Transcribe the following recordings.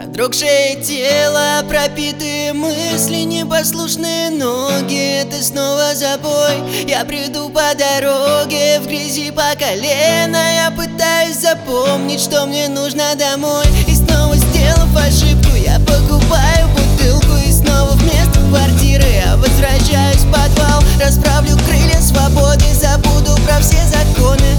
Продрогшее тело, пропитые мысли, непослушные ноги. Ты снова забой, я бреду по дороге, в грязи по колено. Я пытаюсь запомнить, что мне нужно домой. И снова, сделав ошибку, я покупаю бутылку. И снова вместо квартиры я возвращаюсь в подвал. Расправлю крылья свободы, забуду про все законы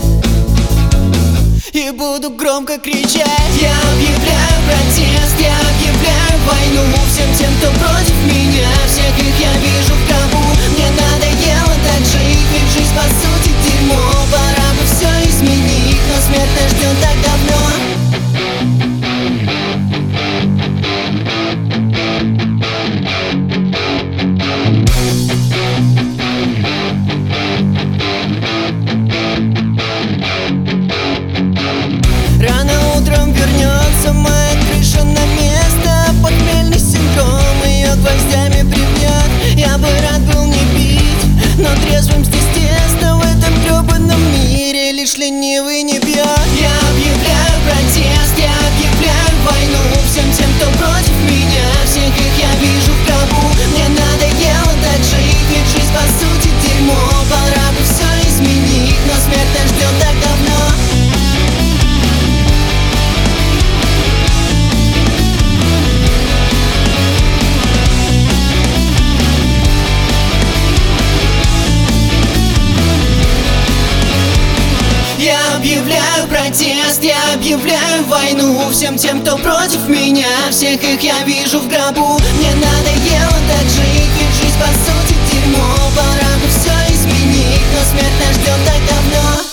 и буду громко кричать. Я объявляю протест, я объявляю войну всем тем, кто против меня. Всех их я вижу в гробу. Мне надоело так жить, ведь жизнь по сути дерьмо. Пора бы все изменить, но смерть нас ждет так давно. Рано утром вернется моя крыша на место. Похмельный синдром ее гвоздями прибьет. Я бы рад был не пить, но трезвым здесь тесно. В этом гребаном мире лишь ленивый не пьет. Я объявляю протест, я объявляю войну всем тем, кто против меня. Всех их я вижу в гробу. Мне надоело так жить, ведь жизнь по сути дерьмо. Пора бы все изменить, но смерть нас ждет так давно. Я объявляю протест, я объявляю войну всем тем, кто против меня. Всех их я вижу в гробу. Мне надоело так жить, ведь жизнь по сути дерьмо. Пора бы все изменить, но смерть нас ждет так давно.